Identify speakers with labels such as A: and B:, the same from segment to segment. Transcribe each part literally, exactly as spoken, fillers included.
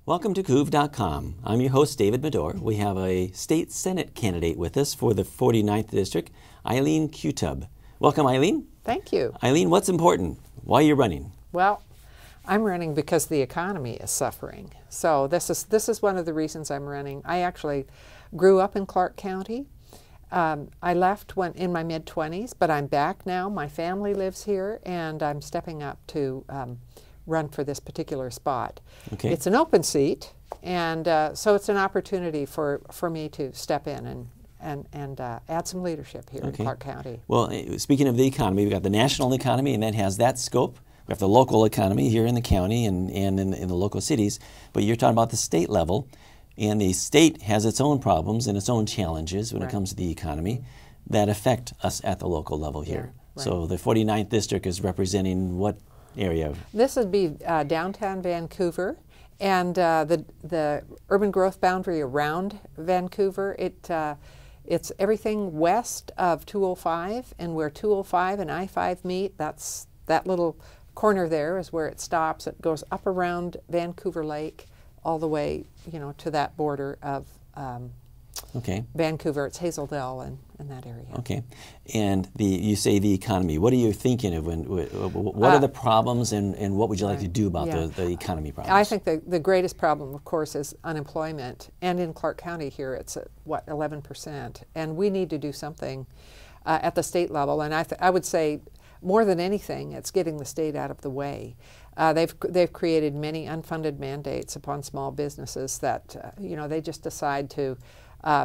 A: Welcome to Couve dot com. I'm your host, David Medore. We have a state senate candidate with us for the forty-ninth District, Eileen Qutub. Welcome, Eileen.
B: Thank you.
A: Eileen, what's important? Why are you running?
B: Well, I'm running because the economy is suffering. So this is this is one of the reasons I'm running. I actually grew up in Clark County. Um, I left when in my mid twenties, but I'm back now. My family lives here, and I'm stepping up to um, run for this particular spot.
A: Okay.
B: It's an open seat, and uh, so it's an opportunity for, for me to step in and and, and uh, add some leadership here
A: Okay.
B: in Clark County.
A: Well, eh, speaking of the economy, we've got the national economy, and that has that scope. We have the local economy here in the county and, and in, in the local cities, but you're talking about the state level, and the state has its own problems and its own challenges when
B: Right.
A: it comes to the economy that affect us at the local level here.
B: Yeah,
A: So
B: right.
A: the forty-ninth District is representing what area?
B: This would be uh, downtown Vancouver, and uh, the the urban growth boundary around Vancouver. It uh, it's everything west of two oh five, and where two oh five and I five meet. That's that little corner there is where it stops. It goes up around Vancouver Lake, all the way, you know, to that border of um,
A: Okay.
B: Vancouver. It's Hazeldale and, and that area.
A: Okay, and the you say the economy. What are you thinking of? When wh- what
B: Uh,
A: are the problems, and, and what would you like to
B: right,
A: do about
B: yeah.
A: the, the economy problems?
B: I think the, the greatest problem, of course, is unemployment. And in Clark County here, it's at, what, eleven percent. And we need to do something uh, at the state level. And I, th- I would say, more than anything, it's getting the state out of the way. Uh, they've, they've created many unfunded mandates upon small businesses that, uh, you know, they just decide to uh,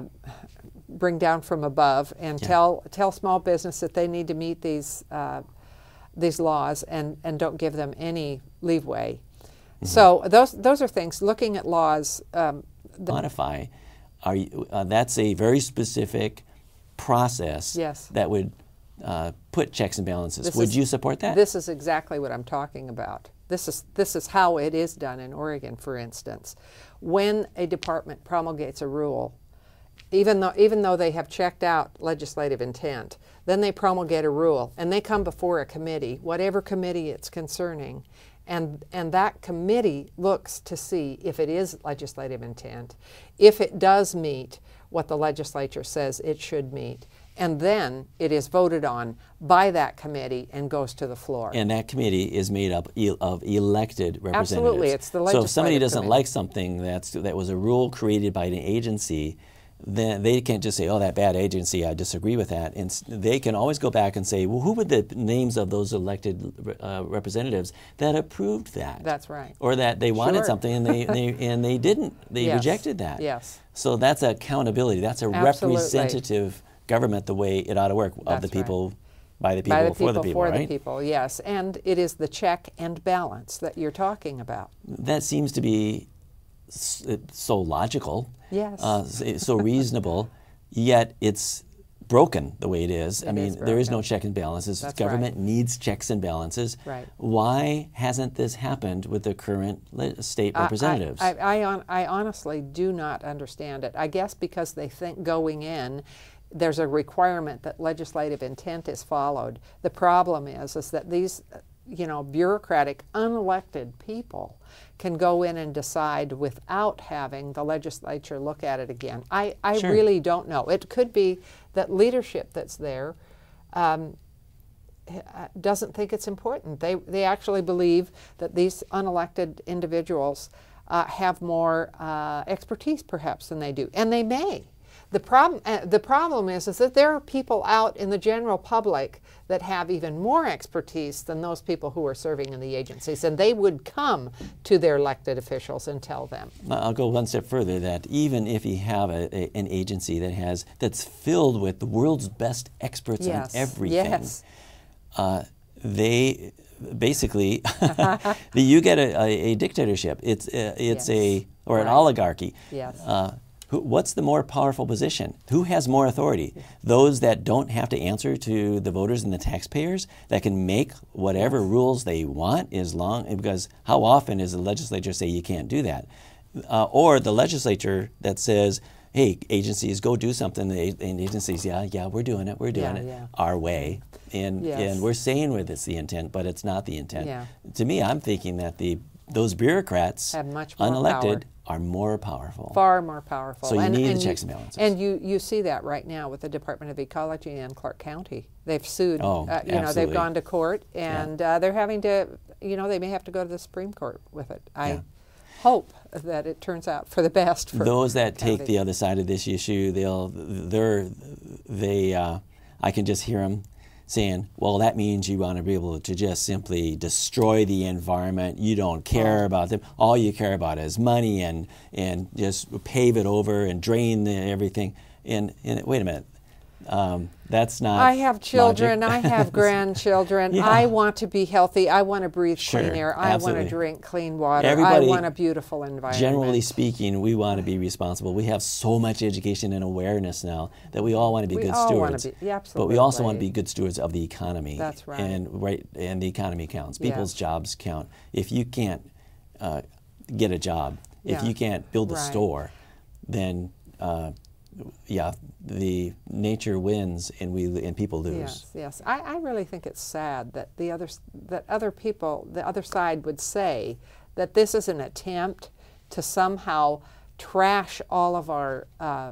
B: bring down from above and
A: Yeah.
B: tell, tell small business that they need to meet these uh, these laws and, and don't give them any leeway. Mm-hmm. So those those are things. Looking at laws, um, the,
A: Modify. Are you, uh, that's a very specific process
B: Yes.
A: that would uh, put checks and balances.
B: This
A: Would
B: is-
A: you support that?
B: This is exactly what I'm talking about. This is this is how it is done in Oregon, for instance. When a department promulgates a rule, even though even though they have checked out legislative intent, then they promulgate a rule and they come before a committee, whatever committee it's concerning, and and that committee looks to see if it is legislative intent, if it does meet what the legislature says it should meet, and then it is voted on by that committee and goes to the floor.
A: And that committee is made up e- of elected representatives.
B: Absolutely, it's the
A: So if somebody
B: legislative
A: doesn't
B: committee.
A: like something that's that was a rule created by an agency, then they can't just say, "Oh, that bad agency, I disagree with that." And s- they can always go back and say, "Well, who were the names of those elected uh, representatives that approved that?"
B: That's right.
A: Or that they wanted
B: Sure.
A: something and they, they and they didn't. They
B: Yes.
A: rejected that.
B: Yes.
A: So that's accountability. That's a
B: Absolutely.
A: representative government, the way it ought to work, of
B: That's
A: the
B: right.
A: people, by the people,
B: By the
A: for the people,
B: for
A: right?
B: the people, yes. And it is the check and balance that you're talking about.
A: That seems to be s- so logical,
B: Yes.
A: uh, s- so reasonable, yet it's broken the way it is. I
B: It
A: mean,
B: is
A: there is no
B: broken.
A: check and balances.
B: That's
A: Government
B: right.
A: needs checks and balances.
B: Right.
A: Why hasn't this happened with the current le- state
B: I-
A: representatives?
B: I, I, I, hon- I honestly do not understand it. I guess because they think going in, there's a requirement that legislative intent is followed. The problem is, is that these, uh, you know, bureaucratic, unelected people can go in and decide without having the legislature look at it again. I, I
A: Sure.
B: really don't know. It could be that leadership that's there um, h- uh, doesn't think it's important. They, they actually believe that these unelected individuals uh, have more uh, expertise perhaps than they do, and they may. The problem, uh, the problem is, is that there are people out in the general public that have even more expertise than those people who are serving in the agencies, and they would come to their elected officials and tell them.
A: I'll go one step further. That even if you have a, a, an agency that has that's filled with the world's best experts
B: Yes,
A: on everything,
B: yes.
A: uh, they basically you get a, a, a dictatorship. It's uh, it's
B: Yes.
A: a or an
B: Right.
A: oligarchy.
B: Yes.
A: Uh, who, what's the more powerful position? Who has more authority? Those that don't have to answer to the voters and the taxpayers, that can make whatever rules they want, as long because how often does the legislature say you can't do that? Uh, or the legislature that says, hey, agencies, go do something, and the agencies, yeah, yeah, we're doing it, we're doing
B: Yeah,
A: it
B: yeah.
A: our way. And,
B: Yes.
A: and we're saying with it's the intent, but it's not the intent.
B: Yeah.
A: To me, I'm thinking that the those bureaucrats,
B: have much more
A: unelected,
B: power.
A: are more powerful.
B: Far more powerful.
A: So you
B: and,
A: need
B: and
A: the checks
B: you,
A: and balances.
B: And you, you see that right now with the Department of Ecology in Clark County. They've sued.
A: Oh,
B: uh, you know,
A: absolutely.
B: they've gone to court, and
A: Yeah.
B: uh, they're having to, you know, they may have to go to the Supreme Court with it. I
A: Yeah.
B: hope that it turns out for the best. For
A: Those that
B: county.
A: take the other side of this issue, they'll, they're, they, uh, I can just hear them saying, well, that means you want to be able to just simply destroy the environment. You don't care
B: Oh.
A: about them. All you care about is money and, and just pave it over and drain the, everything. And, and wait a minute. Um, that's not
B: I have children.
A: logic.
B: I have grandchildren.
A: Yeah.
B: I want to be healthy. I want to breathe
A: Sure,
B: clean air. I
A: absolutely.
B: want to drink clean water.
A: Everybody-
B: I want a beautiful environment.
A: Generally speaking, we want to be responsible. We have so much education and awareness now that we all want to be
B: We
A: good
B: all wanna
A: stewards.
B: be- yeah,
A: but we also want to
B: absolutely.
A: be good stewards of the economy.
B: That's right.
A: And right, and the economy counts. People's
B: Yes.
A: jobs count. If you can't uh, get a job, if
B: Yeah.
A: you can't build a
B: Right.
A: store, then uh, yeah, the nature wins and we and people lose.
B: Yes, yes. I, I really think it's sad that the other s- that other people, the other side, would say that this is an attempt to somehow trash all of our uh,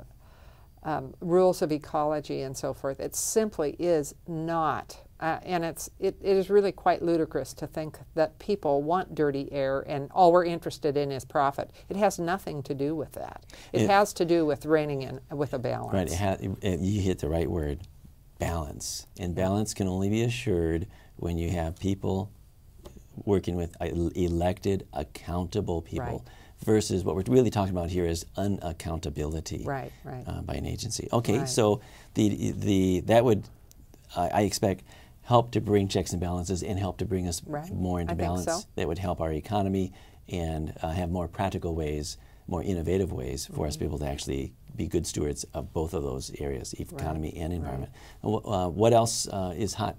B: um, rules of ecology and so forth. It simply is not. Uh, and it's it, it is really quite ludicrous to think that people want dirty air and all we're interested in is profit. It has nothing to do with that. It,
A: It-
B: has to do with reining in with a balance.
A: Right, it ha- it- you hit the right word, balance. And balance can only be assured when you have people working with el- elected, accountable people,
B: Right.
A: versus what we're really talking about here is unaccountability
B: Right, right.
A: uh, by an agency. Okay,
B: Right.
A: so the the that would, I I expect, help to bring checks and balances and help to bring us
B: Right.
A: more into
B: I think
A: balance.
B: so.
A: That would help our economy and uh, have more practical ways, more innovative ways for us to be able to actually be good stewards of both of those areas, economy and environment. And wh- uh, what else uh, is hot?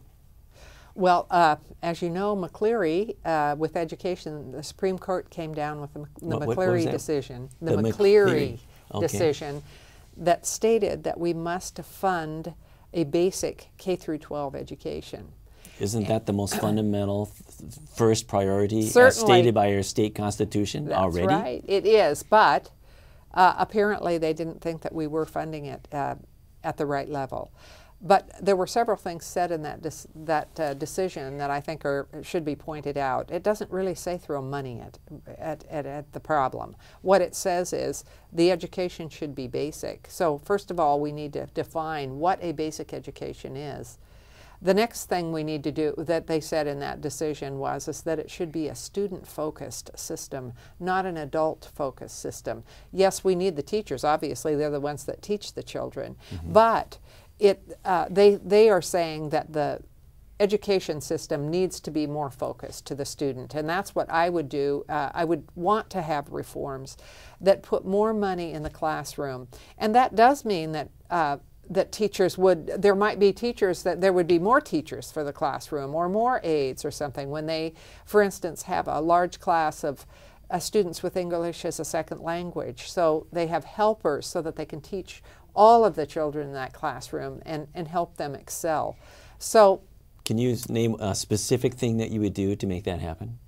B: Well, uh, as you know, McCleary, uh, with education, the Supreme Court came down with the, Mc- the
A: What- what- what
B: McCleary
A: was that?
B: decision, the,
A: The
B: McCleary,
A: McCleary. Okay.
B: decision that stated that we must fund a basic K through twelve education.
A: Isn't that the most fundamental f- first priority as
B: Certainly.
A: stated by our state constitution
B: That's
A: already?
B: right, it is, but uh, apparently they didn't think that we were funding it uh, at the right level. But there were several things said in that dis- that uh, decision that I think are should be pointed out. It doesn't really say throw money at, at, at, at the problem. What it says is the education should be basic. So first of all, we need to define what a basic education is. The next thing we need to do that they said in that decision was is that it should be a student-focused system, not an adult-focused system. Yes, we need the teachers. Obviously, they're the ones that teach the children. Mm-hmm. But it, uh, they, they are saying that the education system needs to be more focused to the student, and that's what I would do. Uh, I would want to have reforms that put more money in the classroom, and that does mean that uh, that teachers would, there might be teachers that there would be more teachers for the classroom or more aides or something when they, for instance, have a large class of uh, students with English as a second language. So they have helpers so that they can teach all of the children in that classroom and, and help them excel. So
A: Can you s- name a specific thing that you would do to make that happen?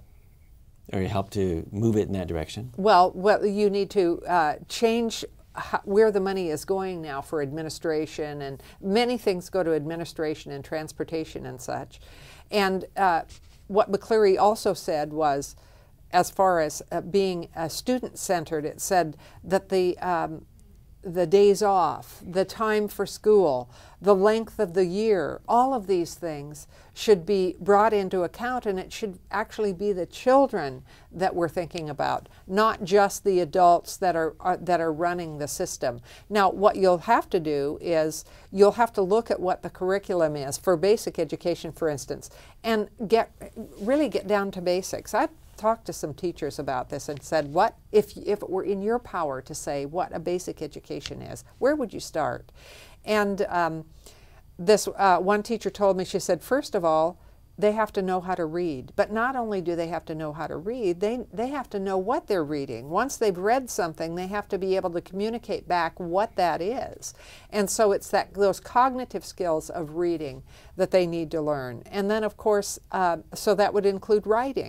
A: Or help to move it in that direction?
B: Well, well, you need to uh, change how, where the money is going now for administration, and many things go to administration and transportation and such. And uh, what McCleary also said was, as far as uh, being uh, student-centered, it said that the um, the days off, the time for school, the length of the year, all of these things should be brought into account, and it should actually be the children that we're thinking about, not just the adults that are, are that are running the system. Now, what you'll have to do is you'll have to look at what the curriculum is for basic education, for instance, and get really get down to basics. I've talked to some teachers about this and said, what if, if it were in your power to say what a basic education is, where would you start? And um, this uh, one teacher told me, she said, first of all, they have to know how to read. But not only do they have to know how to read, they, they have to know what they're reading. Once they've read something, they have to be able to communicate back what that is. And so it's that those cognitive skills of reading that they need to learn. And then, of course, uh, so that would include writing.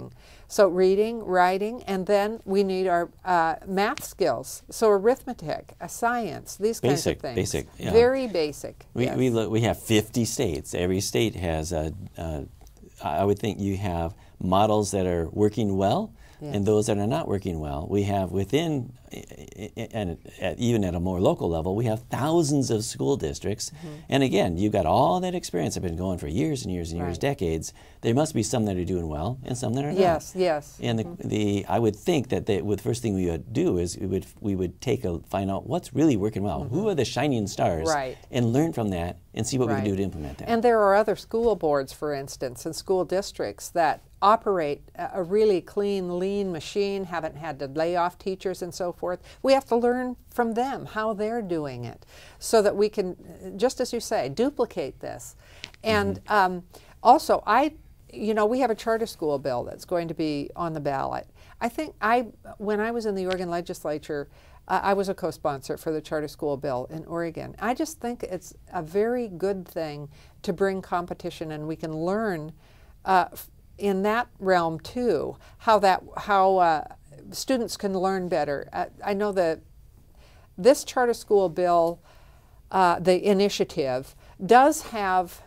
B: So reading, writing, and then we need our uh, math skills. So arithmetic, uh, science, these kinds
A: Basic,
B: of things.
A: basic, yeah.
B: Very basic.
A: We,
B: yes.
A: we, look, we have fifty states. Every state has, a, uh, I would think you have models that are working well, yes, and those that are not working well. We have within, and even at a more local level, we have thousands of school districts. Mm-hmm. And again, you've got all that experience that have been going for years and years and years, right, decades. There must be some that are doing well and some that are not.
B: Yes, yes.
A: And the, mm-hmm. the I would think that the, the first thing we would do is we would we would take a find out what's really working well. Mm-hmm. Who are the shining stars?
B: Right.
A: And learn from that and see what
B: right.
A: we can do to implement that.
B: And there are other school boards, for instance, and school districts that operate a really clean, lean machine, haven't had to lay off teachers and so forth. We have to learn from them how they're doing it so that we can, just as you say, duplicate this. And mm-hmm. um, also, I, you know, we have a charter school bill that's going to be on the ballot. I think I, when I was in the Oregon legislature, uh, I was a co-sponsor for the charter school bill in Oregon. I just think it's a very good thing to bring competition, and we can learn uh, in that realm too, how that how uh, students can learn better. Uh, I know that this charter school bill, uh, the initiative, does have,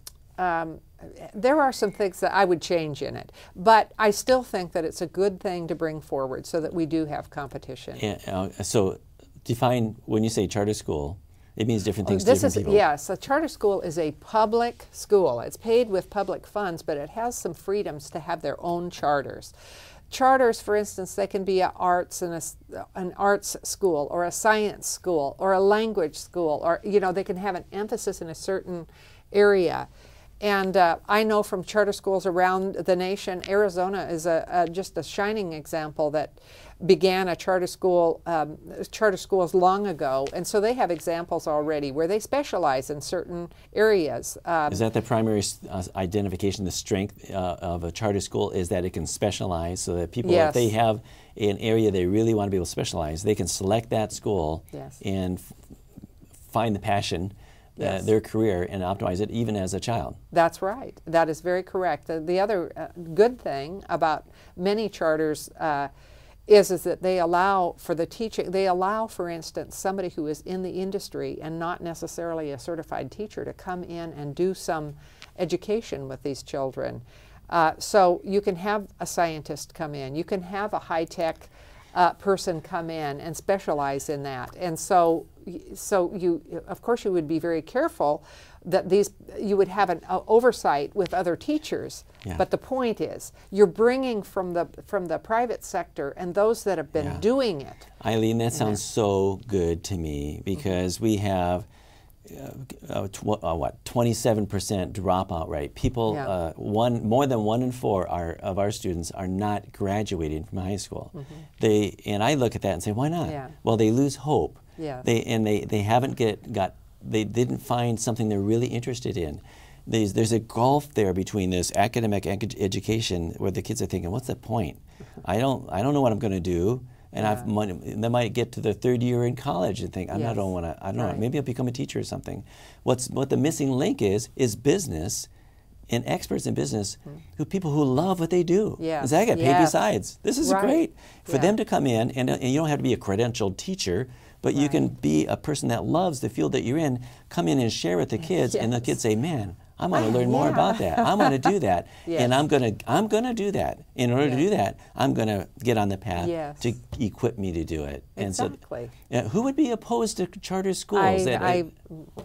B: um, there are some things that I would change in it, but I still think that it's a good thing to bring forward so that we do have competition.
A: And, uh, so define, when you say charter school, it means different things
B: oh,
A: to
B: this
A: different
B: is,
A: people.
B: Yes, a charter school is a public school. It's paid with public funds, but it has some freedoms to have their own charters. Charters, for instance, they can be a arts and a, an arts school or a science school or a language school, or you know, they can have an emphasis in a certain area. And uh, I know from charter schools around the nation, Arizona is a, a just a shining example that began a charter school, um, charter schools long ago, and so they have examples already where they specialize in certain areas. Um,
A: is that the primary uh, identification, the strength uh, of a charter school, is that it can specialize so that people,
B: yes.
A: if they have an area they really want to be able to specialize, they can select that school
B: yes.
A: and f find the passion,
B: yes.
A: uh, their career, and optimize it even as a child.
B: That's right. That is very correct. The, the other uh, good thing about many charters uh, is, is that they allow for the teaching, they allow, for instance, somebody who is in the industry and not necessarily a certified teacher to come in and do some education with these children. Uh, so you can have a scientist come in, you can have a high-tech uh, person come in and specialize in that. And so, so you, of course, you would be very careful that these, you would have an uh, oversight with other teachers.
A: Yeah.
B: But the point is, you're bringing from the from the private sector and those that have been
A: yeah.
B: doing it.
A: Eileen, that sounds yeah. so good to me, because mm-hmm. we have uh, uh, tw uh, what twenty-seven percent dropout rate. People,
B: yeah.
A: uh, one more than one in four are, of our students are not graduating from high school. Mm-hmm. They and I look at that and say, why not?
B: Yeah.
A: Well, they lose hope.
B: Yeah.
A: They and they they haven't get got they didn't find something they're really interested in. There's, there's a gulf there between this academic ed education where the kids are thinking, what's the point? I don't, I don't know what I'm going to do. And
B: yeah.
A: I've money, they might get to the third year in college and think, I
B: yes.
A: don't want to, I don't
B: right.
A: know, maybe I'll become a teacher or something. What's, what the missing link is, is business and experts in business, mm-hmm. who people who love what they do.
B: Yes.
A: Because I get paid
B: yes.
A: besides. This is
B: right.
A: great. For
B: yeah.
A: them to come in, and, and you don't have to be a credentialed teacher, but
B: right.
A: you can be a person that loves the field that you're in, come in and share with the kids, yes. and the kids say, man, I want to learn
B: yeah.
A: more about that. I want to do that,
B: yes.
A: and I'm gonna I'm gonna do that. In order
B: yes.
A: to do that, I'm gonna get on the path
B: yes.
A: to equip me to do it.
B: Exactly.
A: And so, uh, who would be opposed to charter schools?
B: I,
A: that,
B: I,
A: uh,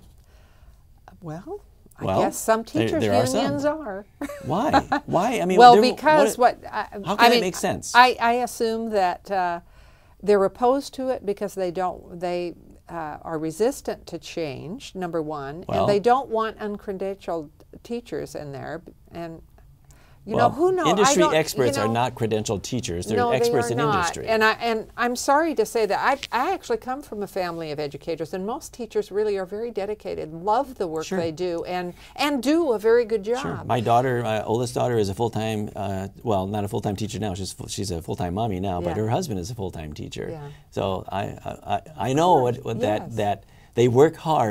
B: well, I
A: well,
B: guess some teachers'
A: there, there
B: unions
A: are.
B: are.
A: Why? Why? I mean,
B: well,
A: there,
B: because what? what I,
A: how can
B: I
A: it
B: mean,
A: make sense?
B: I, I assume that uh, they're opposed to it because they don't they. Uh, are resistant to change, number one,
A: well,
B: and they don't want uncredentialed teachers in there. And you
A: well,
B: know, who knows?
A: Industry
B: I don't,
A: experts
B: you know,
A: are not credentialed teachers; they're
B: no,
A: experts
B: they are
A: in
B: not.
A: industry.
B: And I and I'm sorry to say that I I actually come from a family of educators, and most teachers really are very dedicated, love the work
A: sure.
B: they do, and and do a very good job.
A: Sure. My daughter, my oldest daughter, is a full-time, uh, well, not a full-time teacher now. She's she's a full-time mommy now,
B: Yeah.
A: but her husband is a full-time teacher.
B: Yeah.
A: So I I, I know what, what
B: Yes.
A: that that they work hard.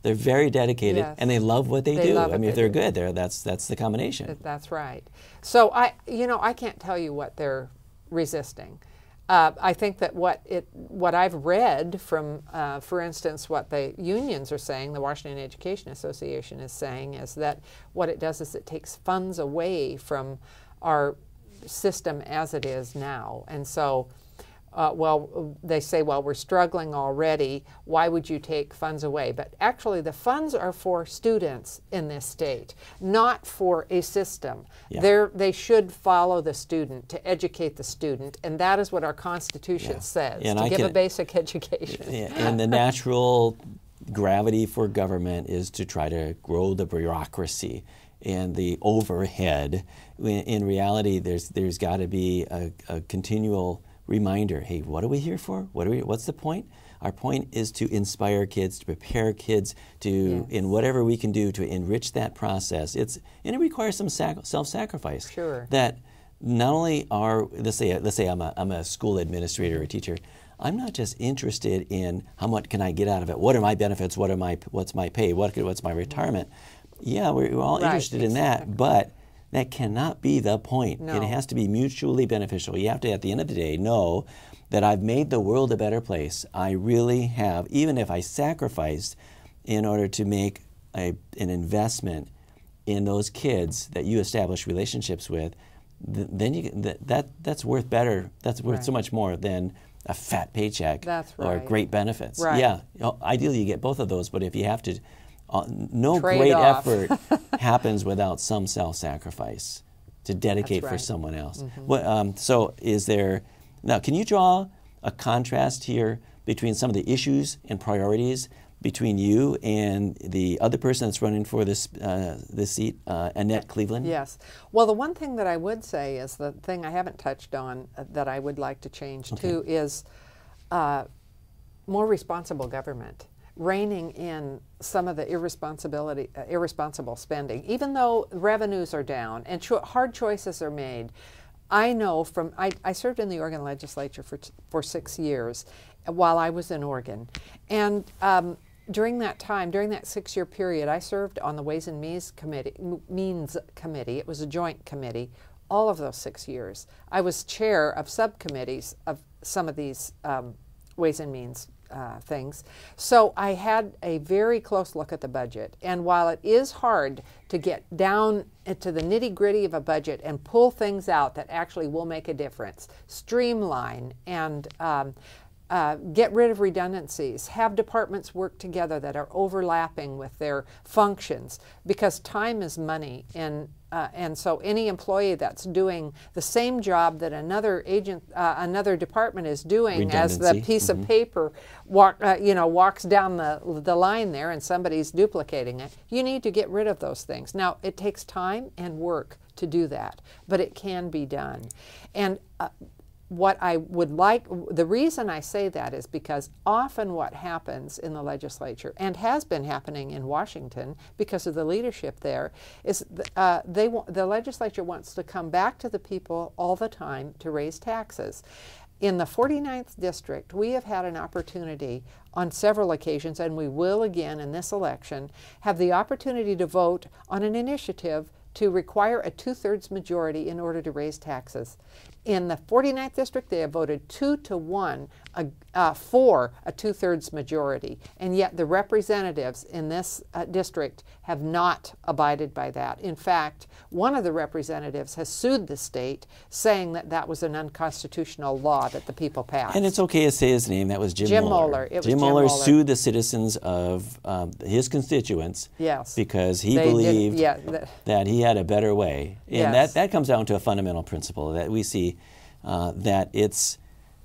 A: They're very dedicated,
B: Yes.
A: and they love what they,
B: They
A: do.
B: love
A: I
B: what
A: mean, if
B: they
A: they're
B: do.
A: good, they're, that's that's the combination.
B: That's right. So I, you know, I can't tell you what they're resisting. Uh, I think that what it, what I've read from, uh, for instance, what the unions are saying, the Washington Education Association is saying, is that what it does is it takes funds away from our system as it is now, and so. Uh, well, they say, well, we're struggling already. Why would you take funds away? But actually, the funds are for students in this state, not for a system.
A: Yeah.
B: They're, they should follow the student, to educate the student, and that is what our Constitution
A: Yeah.
B: says,
A: And
B: to
A: I
B: give
A: can-
B: a basic education.
A: Yeah, and the natural gravity for government is to try to grow the bureaucracy and the overhead. In, in reality, there's there's got to be a, a continual reminder. Hey, what are we here for? What are we? What's the point? Our point is to inspire kids, to prepare kids to,
B: Yes.
A: in whatever we can do to enrich that process. It's and it requires some sac- self-sacrifice.
B: Sure.
A: That not only are let's say let's say I'm a I'm a school administrator or a teacher. I'm not just interested in how much can I get out of it. What are my benefits? What are my what's my pay? What what's my retirement? Yeah, we're, we're all
B: Right,
A: interested in that, but that cannot be the point.
B: No.
A: It has to be mutually beneficial. You have to, at the end of the day, know that I've made the world a better place. I really have, even if I sacrificed in order to make a, an investment in those kids that you establish relationships with, th- then you that, that that's worth better. That's worth so
B: Right.
A: much more than a fat paycheck
B: That's
A: or
B: right.
A: great benefits.
B: Right.
A: Yeah, you know, ideally you get both of those, but if you have to, uh, no
B: Trade
A: great
B: off.
A: effort happens without some self-sacrifice to dedicate
B: That's
A: for
B: right.
A: someone else.
B: Mm-hmm.
A: What, um, so is there, now can you draw a contrast here between some of the issues and priorities between you and the other person that's running for this, uh, this seat, uh, Annette Cleveland?
B: Yes. Well, the one thing that I would say is the thing I haven't touched on uh, that I would like to change
A: Okay.
B: too is uh, more responsible government, reining in some of the irresponsibility, uh, irresponsible spending. Even though revenues are down and cho- hard choices are made, I know from I, I served in the Oregon legislature for t- for six years while I was in Oregon, and um, during that time, during that six-year period, I served on the Ways and Means Committee. M- Means Committee. It was a joint committee. All of those six years, I was chair of subcommittees of some of these um, Ways and Means uh, things. So I had a very close look at the budget. And while it is hard to get down into the nitty-gritty of a budget and pull things out that actually will make a difference, streamline and um, Uh, get rid of redundancies, have departments work together that are overlapping with their functions, because time is money, and uh, and so any employee that's doing the same job that another agent, uh, another department is doing, as the
A: Redundancy.
B: piece
A: Mhm.
B: of paper walk, uh, you know, walks down the the line there, and somebody's duplicating it. You need to get rid of those things. Now, it takes time and work to do that, but it can be done, and. Uh, What I would like, the reason I say that is because often what happens in the legislature, and has been happening in Washington because of the leadership there, is uh, they want, the legislature wants to come back to the people all the time to raise taxes. In the forty-ninth district, we have had an opportunity on several occasions, and we will again in this election, have the opportunity to vote on an initiative to require a two-thirds majority in order to raise taxes. In the forty-ninth district, they have voted two to one uh, uh, for a two-thirds majority, and yet the representatives in this uh, district have not abided by that. In fact, one of the representatives has sued the state, saying that that was an unconstitutional law that the people passed.
A: And it's okay to say his name. That was Jim,
B: Jim
A: Moeller.
B: Moeller. It was
A: Jim
B: Jim
A: Moeller
B: Moeller.
A: sued the citizens of um, his constituents
B: Yes.
A: because he
B: They didn't-
A: believed
B: yeah, the-
A: that he had a better way. And
B: Yes.
A: that, that comes down to a fundamental principle that we see uh, that it's,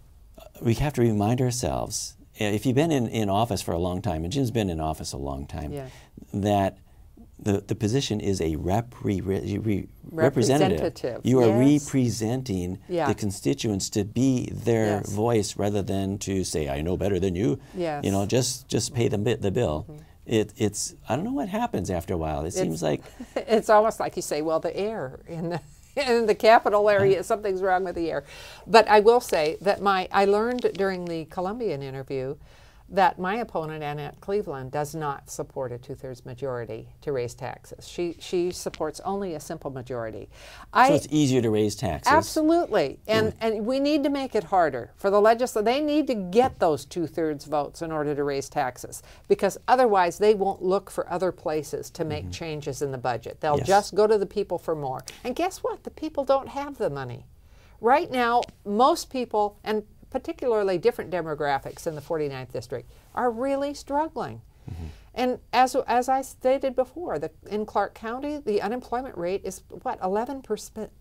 A: we have to remind ourselves, if you've been in, in office for a long time, and Jim's been in office a long time,
B: Yeah.
A: that the, the position is a repre, re, re, representative.
B: Representative,
A: You are
B: yes.
A: representing
B: Yeah.
A: the constituents to be their
B: Yes.
A: voice rather than to say, I know better than you.
B: Yes.
A: You know, just, just pay the, bi- the bill.
B: Mm-hmm.
A: It, it's, I don't know what happens after a while. It seems like,
B: It's almost like you say, well, the air in the, in the capital area, something's wrong with the air. But I will say that my I learned during the Columbian interview that my opponent, Annette Cleveland, does not support a two-thirds majority to raise taxes. She she supports only a simple majority. I,
A: so it's easier to raise taxes.
B: Absolutely, and mm. and we need to make it harder for the legislature. They need to get those two-thirds votes in order to raise taxes, because otherwise they won't look for other places to make mm-hmm. changes in the budget. They'll yes. just go to the people for more. And guess what? The people don't have the money. Right now, most people, and particularly different demographics in the forty-ninth district, are really struggling. Mm-hmm. And as as I stated before, the, in Clark County, the unemployment rate is, what, eleven percent?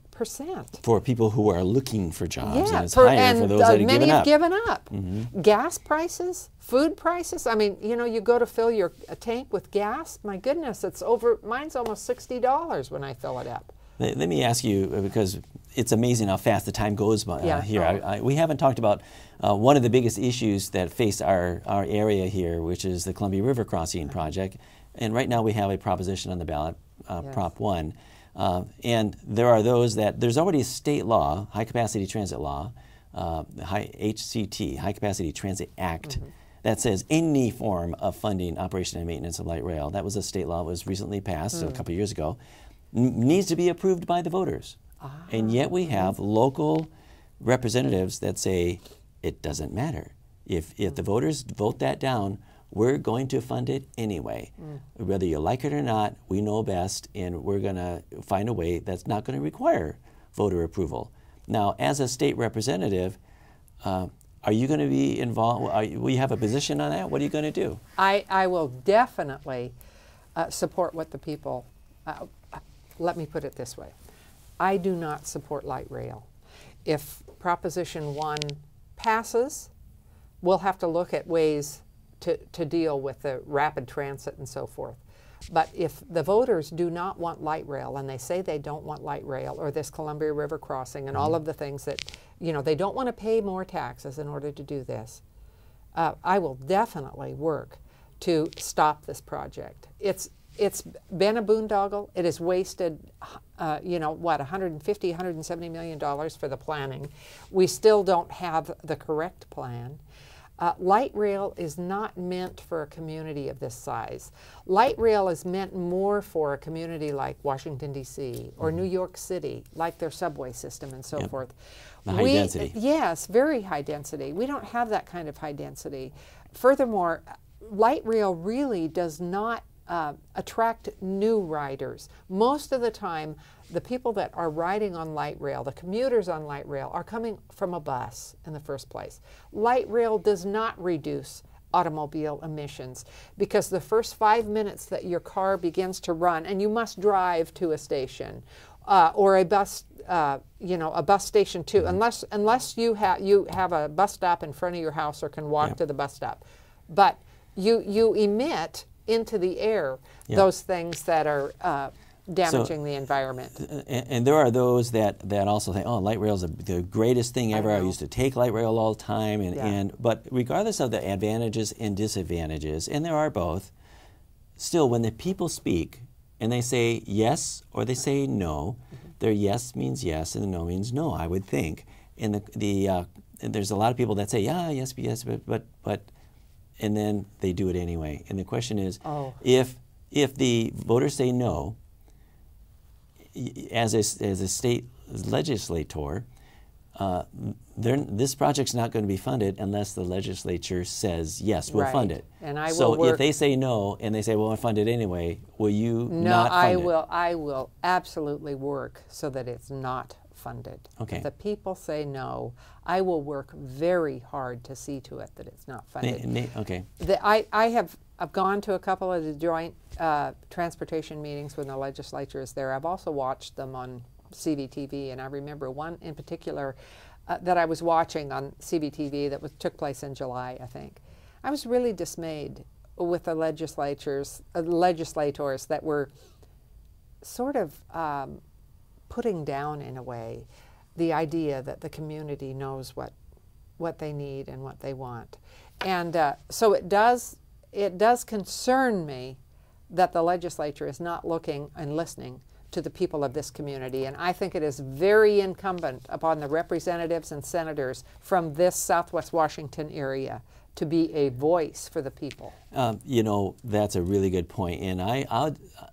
A: For people who are looking for jobs,
B: yeah,
A: and it's
B: for,
A: higher
B: and,
A: for those
B: uh,
A: that have
B: many
A: given
B: have
A: up.
B: given up.
A: Mm-hmm.
B: Gas prices, food prices. I mean, you know, you go to fill your a tank with gas. My goodness, it's over. Mine's almost sixty dollars when I fill it up.
A: Let, let me ask you, because it's amazing how fast the time goes by, uh,
B: yeah.
A: here.
B: Oh.
A: I, I, we haven't talked about uh, one of the biggest issues that face our, our area here, which is the Columbia River Crossing project. And right now we have a proposition on the ballot, uh, yes. Prop one. Uh, and there are those that, there's already a state law, High Capacity Transit Law, uh, high H C T, High Capacity Transit Act, mm-hmm. that says any form of funding, operation, and maintenance of light rail. That was a state law that was recently passed mm. a couple of years ago. N- needs to be approved by the voters. Ah. And yet we have local representatives that say it doesn't matter. If, if mm. the voters vote that down, we're going to fund it anyway. Mm. Whether you like it or not, we know best, and we're going to find a way that's not going to require voter approval. Now, as a state representative, uh, are you going to be involved? Are you, will you have a position on that? What are you going to do?
B: I, I will definitely uh, support what the people, uh, let me put it this way. I do not support light rail. If Proposition one passes, we'll have to look at ways To, to deal with the rapid transit and so forth. But if the voters do not want light rail, and they say they don't want light rail or this Columbia River crossing and mm-hmm. all of the things that, you know, they don't want to pay more taxes in order to do this, uh, I will definitely work to stop this project. It's it's been a boondoggle. It has wasted, uh, you know, what, one hundred fifty, one hundred seventy million dollars for the planning. We still don't have the correct plan. Uh, light rail is not meant for a community of this size. Light rail is meant more for a community like Washington, D C or mm-hmm. New York City, like their subway system and so
A: yep.
B: forth.
A: The high
B: we,
A: density.
B: Yes, very high density. We don't have that kind of high density. Furthermore, light rail really does not uh, attract new riders. Most of the time, the people that are riding on light rail, the commuters on light rail, are coming from a bus in the first place. Light rail does not reduce automobile emissions, because the first five minutes that your car begins to run, and you must drive to a station uh, or a bus, uh, you know, a bus station too, mm-hmm. unless unless you have you have a bus stop in front of your house or can walk yeah. to the bus stop, but you you emit into the air yeah. those things that are uh, damaging so, the environment.
A: And, and there are those that, that also think, oh, light rail is the greatest thing ever. I, I used to take light rail all the time. And,
B: yeah.
A: and But regardless of the advantages and disadvantages, and there are both, still when the people speak and they say yes or they say no, mm-hmm. their yes means yes and the no means no, I would think. And the, the uh, and there's a lot of people that say, yeah, yes, yes, but, but, but, and then they do it anyway. And the question is,
B: oh.
A: if if the voters say no, as a, as a state legislator, uh, this project's not going to be funded unless the legislature says, yes, we'll
B: right.
A: fund it.
B: And I
A: so
B: will work.
A: If they say no and they say, well, we'll fund it anyway, will you
B: no,
A: not fund
B: I
A: it?
B: No, will, I will absolutely work so that it's not funded.
A: Okay.
B: If the people say no, I will work very hard to see to it that it's not funded.
A: Na- na- okay.
B: The, I, I have I've gone to a couple of the joint uh, transportation meetings when the legislature is there. I've also watched them on C V T V, and I remember one in particular uh, that I was watching on C V T V that was, took place in July, I think. I was really dismayed with the legislatures, uh, legislators that were sort of um, putting down, in a way, the idea that the community knows what what they need and what they want. And uh, so it does it does concern me that the legislature is not looking and listening to the people of this community. And I think it is very incumbent upon the representatives and senators from this Southwest Washington area to be a voice for the people?
A: Um, you know, that's a really good point. And I, I'll,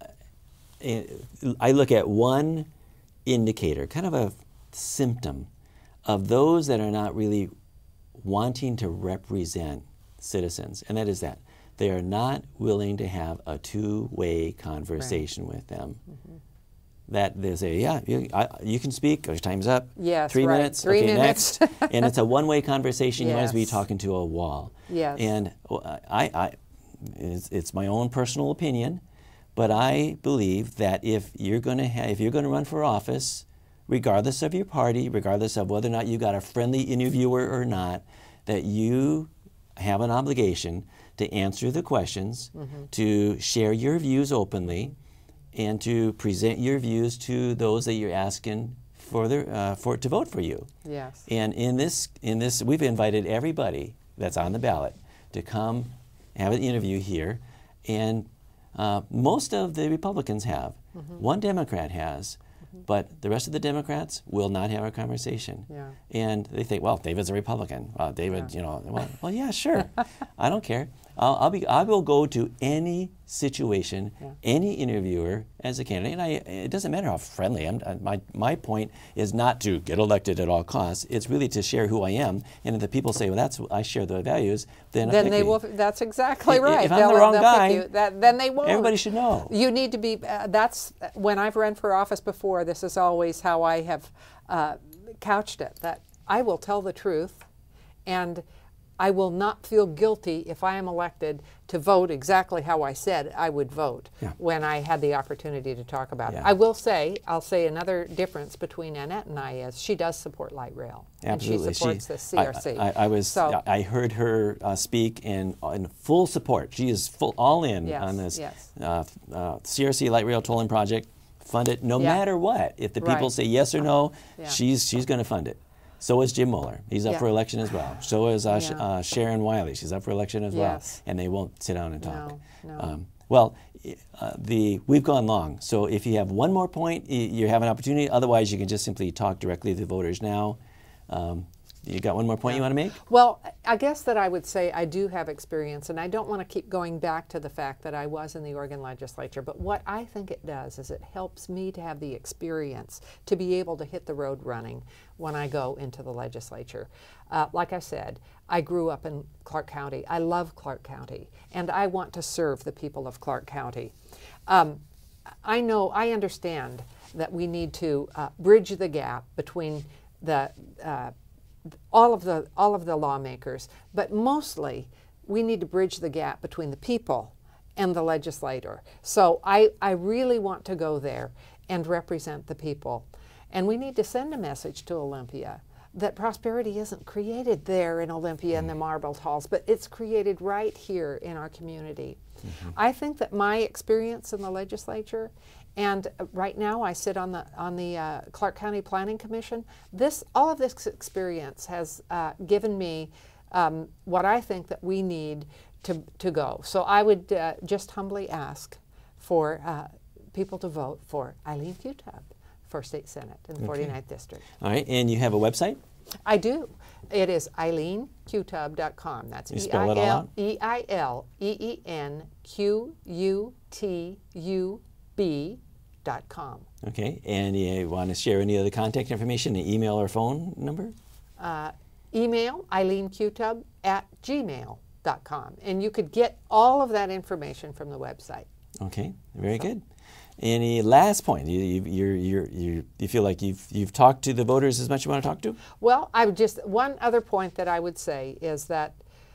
A: I look at one indicator, kind of a symptom of those that are not really wanting to represent citizens, and that is that they are not willing to have a two-way conversation right. with them. Mm-hmm. That they say, yeah, you, I, you can speak, your time's up,
B: yes,
A: three
B: right.
A: minutes,
B: three
A: okay,
B: minutes.
A: next. And it's a one-way conversation, yes. You might as well be talking to a wall.
B: Yes.
A: And I, I it's, it's my own personal opinion, but I believe that if you're going to have, if you're going to run for office, regardless of your party, regardless of whether or not you got a friendly interviewer or not, that you have an obligation to answer the questions, mm-hmm. to share your views openly, and to present your views to those that you're asking for the uh, for to vote for you.
B: Yes.
A: And in this in this, we've invited everybody that's on the ballot to come have an interview here, and uh, most of the Republicans have. Mm-hmm. One Democrat has. But the rest of the Democrats will not have a conversation.
B: Yeah.
A: And they think, well, David's a Republican. Well, David,
B: yeah.
A: you know, well, well yeah, sure. I don't care. I'll, I'll be, I will go to any situation, yeah. any interviewer as a candidate. And I, it doesn't matter how friendly I'm. My, my point is not to get elected at all costs. It's really to share who I am. And if the people say, well, that's I share the values, then
B: then they
A: me.
B: will. That's exactly
A: if,
B: right.
A: If I'm
B: they'll,
A: the wrong
B: they'll
A: guy,
B: pick you. That, then they won't.
A: Everybody should know.
B: You need to be. Uh, that's when I've run for office before. This is always how I have uh, couched it. That I will tell the truth, and I will not feel guilty if I am elected to vote exactly how I said I would vote
A: yeah.
B: when I had the opportunity to talk about
A: yeah.
B: it. I will say, I'll say another difference between Annette and I is she does support light rail.
A: Absolutely.
B: And she supports
A: she,
B: the C R C.
A: I, I, I was.
B: So,
A: I heard her uh, speak in in full support. She is full all in
B: yes,
A: on this
B: yes.
A: uh, uh, C R C light rail tolling project. Fund it no
B: yeah.
A: matter what. If the people
B: right.
A: say yes or no,
B: yeah.
A: she's she's going to fund it. So is Jim Mueller. He's up
B: yeah.
A: for election as well. So is uh,
B: yeah.
A: uh, Sharon Wiley. She's up for election as
B: yes.
A: well. And they won't sit down and talk.
B: No, no.
A: Um, well, uh, the we've gone long. So if you have one more point, you have an opportunity. Otherwise, you can just simply talk directly to the voters now. Um, you got one more point
B: yeah.
A: you want to make?
B: Well, I guess that I would say I do have experience, and I don't want to keep going back to the fact that I was in the Oregon legislature, but what I think it does is it helps me to have the experience to be able to hit the road running when I go into the legislature. Uh, like I said, I grew up in Clark County. I love Clark County, and I want to serve the people of Clark County. Um, I know, I understand that we need to uh, bridge the gap between the uh, all of the all of the lawmakers, but mostly we need to bridge the gap between the people and the legislator. So I, I really want to go there and represent the people. And we need to send a message to Olympia that prosperity isn't created there in Olympia in the marble halls, but it's created right here in our community. Mm-hmm. I think that my experience in the legislature, and right now I sit on the on the uh, Clark County Planning Commission. This all of this experience has uh, given me um, what I think that we need to to go. So I would uh, just humbly ask for uh, people to vote for Eileen Qutub for State Senate in the
A: okay.
B: forty-ninth District.
A: All right, and you have a website?
B: I do. It is eileen qutub dot com. That's
A: you spell it all out?
B: E I L E E N Q U T U B dot com.
A: Okay, and you want to share any other contact information, an email or phone number?
B: Uh, email eileen qutub at gmail dot com. And you could get all of that information from the website.
A: Okay, very
B: so.
A: good. Any last point? You, you, you're, you're, you you feel like you've, you've talked to the voters as much as you want to talk to?
B: Well, I would just, one other point that I would say is that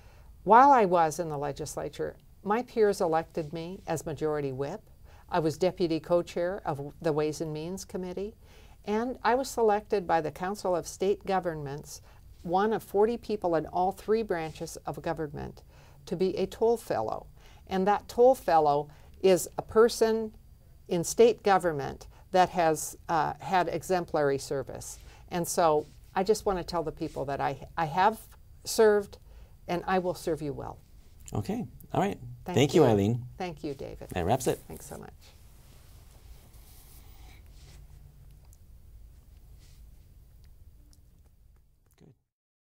B: while I was in the legislature, my peers elected me as majority whip. I was deputy co-chair of the Ways and Means Committee, and I was selected by the Council of State Governments, one of forty people in all three branches of government, to be a toll fellow. And that toll fellow is a person in state government that has uh, had exemplary service. And so I just want to tell the people that I, I have served and I will serve you well.
A: Okay, all right.
B: Thank,
A: Thank you, Eileen.
B: Thank you, David.
A: That wraps it.
B: Thanks so much.